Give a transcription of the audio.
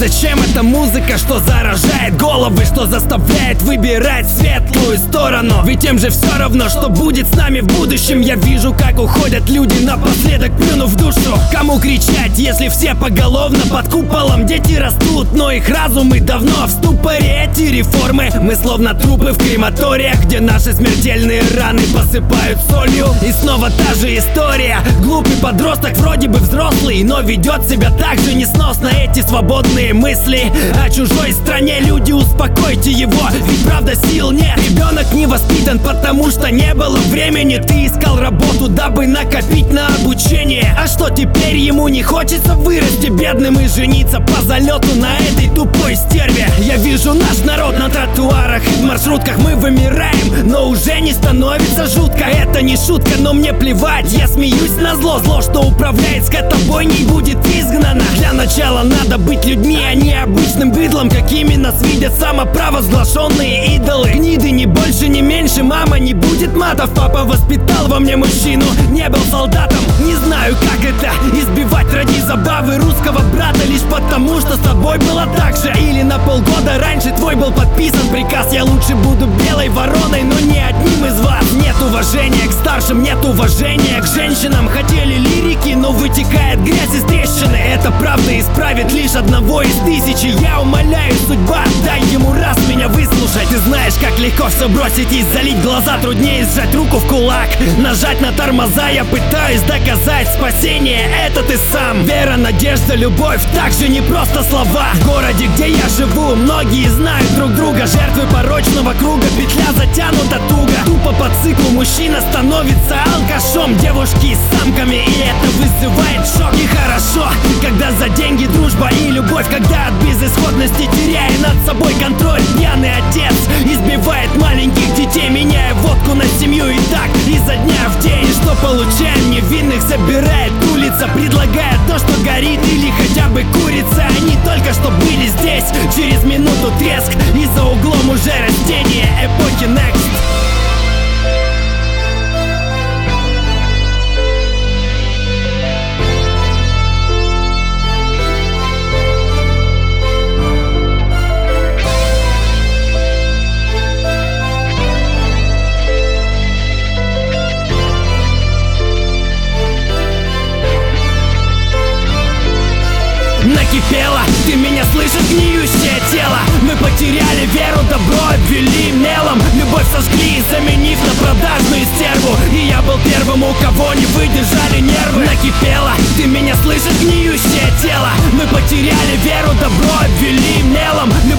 Зачем эта музыка, что заражает головы, что заставляет выбирать светлую сторону? Ведь тем же все равно, что будет с нами в будущем. Я вижу, как уходят люди, напоследок плюнув в душу. Кому кричать, если все поголовно под куполом? Дети растут, но их разумы давно в ступоре. Эти реформы, мы словно трупы в крематориях, где наши смертельные раны посыпают солью. И снова та же история. Глупый подросток, вроде бы взрослый, но ведет себя так же несносно. Эти свободные мысли о чужой стране. Люди, успокойте его, ведь правда сил нет. Ребенок не воспитан, потому что не было времени. Ты искал работу, дабы накопить на обучение. А что теперь ему не хочется вырасти бедным и жениться по залету на этой тупой стерве? Я вижу наш народ на тротуарах и в маршрутках. Мы вымираем, но уже не становится жутко. Это не шутка, но мне плевать. Я смеюсь назло, зло, что управляет скотобойней, будет изгнано. Для начала надо быть людьми, а не обычным быдлом, какими нас видят самопровозглашенные идолы. Гниды, ни больше, ни меньше. Мама, не будет матов. Папа воспитал во мне мужчину, не был солдатом. Не знаю, как это избивать ради забавы русского брата, лишь потому, что с тобой было так же. Или на полгода раньше твой был подписан приказ. Я лучше буду белой вороной, но не одним из вас. Нет уважения к старшим, нет уважения к женщинам. Хотели лирики, но вытекает грязь из трещины. Это правда исправит лишь одного из тысячи. Я умоляю, судьба, дай ему раз меня выслушать. Ты знаешь, как легко все бросить и залить глаза. Труднее сжать руку в кулак, нажать на тормоза. Я пытаюсь доказать, спасение — это ты сам. Вера, надежда, любовь, так же не просто слова. В городе, где я живу, многие знают друг друга. Жертвы порочного круга, петля затянута туго. Тупо по циклу мужчина становится алкашом, девушки с самками, и это вызывает шок. И хорошо, когда за деньги дружба и любовь, когда от безысходности теряя над собой контроль. Пьяный отец избивает маленьких детей, меняя водку на семью, и так изо дня в день. И что получаем? Невинных собирает улица, предлагая то, что горит или хотя бы курица. Они только что были здесь, через минуту треск, и за углом уже растение эпохи Next. Накипело, ты меня слышишь, гниющее тело? Мы потеряли веру, добро обвели мелом. Любовь сожгли, заменив на продажную стерву. И я был первым, у кого не выдержали нервы. Накипело, ты меня слышишь, гниющее тело? Мы потеряли веру, добро обвели мелом.